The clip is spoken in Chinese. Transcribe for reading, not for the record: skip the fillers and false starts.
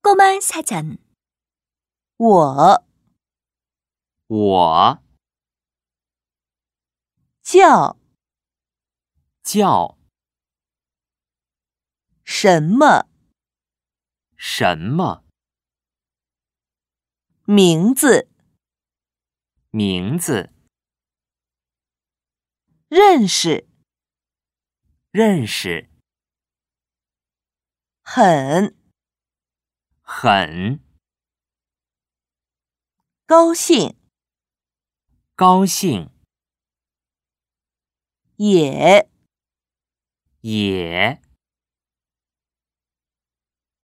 꼬마 사전. 我叫叫什么什么名字？ 名字？ 认识认识？ 很很高兴， 高兴？ 也也